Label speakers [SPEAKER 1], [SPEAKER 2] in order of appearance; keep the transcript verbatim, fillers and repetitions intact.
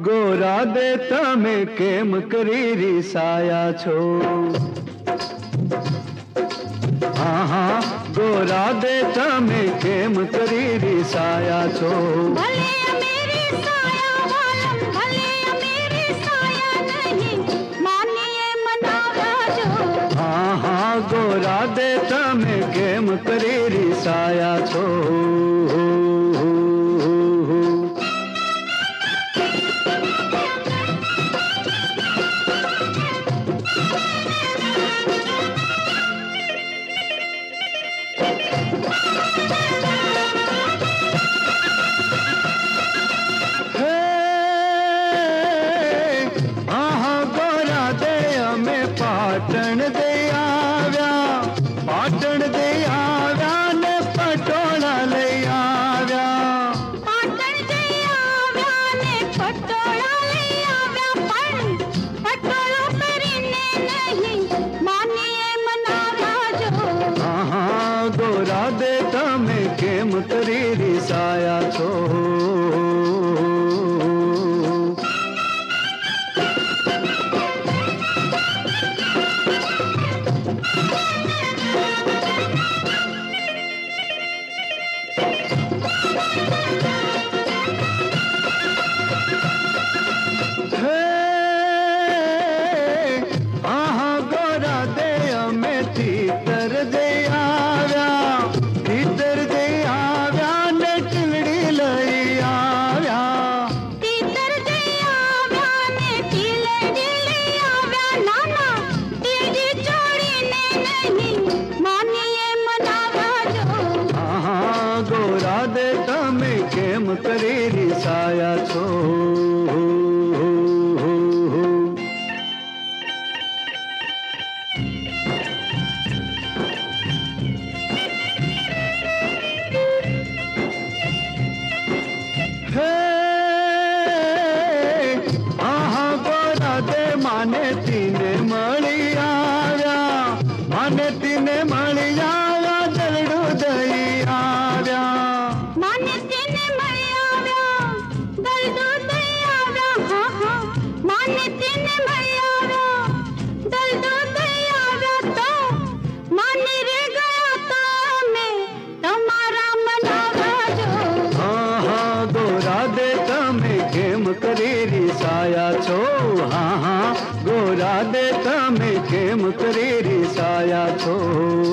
[SPEAKER 1] ગોરા દે તમે કેમ કરી રીસાયા છો? હા હા ગોરા દે તમે કેમ કરી રીસાયા છો?
[SPEAKER 2] ભલે અમેરી સાયા વાલમ ભલે અમેરી સાયા નહીં માનીએ મનાવ્યા જો.
[SPEAKER 1] હા હા ગોરા દે તમે કેમ કરી રીસાયા છો? પાટણ દે આવ્યા પાટણ દે આવ્યા ને પટોળા લઈ આવ્યા.
[SPEAKER 2] પાટણ દે આવ્યા ને પટોળા લઈ આવ્યા પણ પટોળો પહેરીને નહીં માનીએ મનાવ્યા જો.
[SPEAKER 1] હા હા ગોરા દે તમે કેમ કરી રીસાયા છો? તીતર દે આવ્યા તીતર દે આવ્યા ને ટીલડી લઈ આવ્યા.
[SPEAKER 2] તીતર દે આવ્યા ને ટીલડી લઈ આવ્યા નાના ટીલડી ચોડીને નહીં માનીએ મનાવ્યા જો.
[SPEAKER 1] હા હા ગોરા દે તમે કેમ કરી રીસાયા છો? માને તીને મળી આવ્યા માને તીને મળી આવ્યા દલડું દઈ આવ્યા.
[SPEAKER 2] માને તીને મળી આવ્યા દલડું દઈ આવ્યા. હા હા માને તીને મળી આવ્યા દલડું દઈ આવ્યા તો માની રે ગયા તમે તમારા મનાવ્યા જો.
[SPEAKER 1] હા હા ગોરા દે તમે કેમ કરી રીસાયા છો? હા હા ગોરા દે તમે કેમ કરી રીસાયા છો?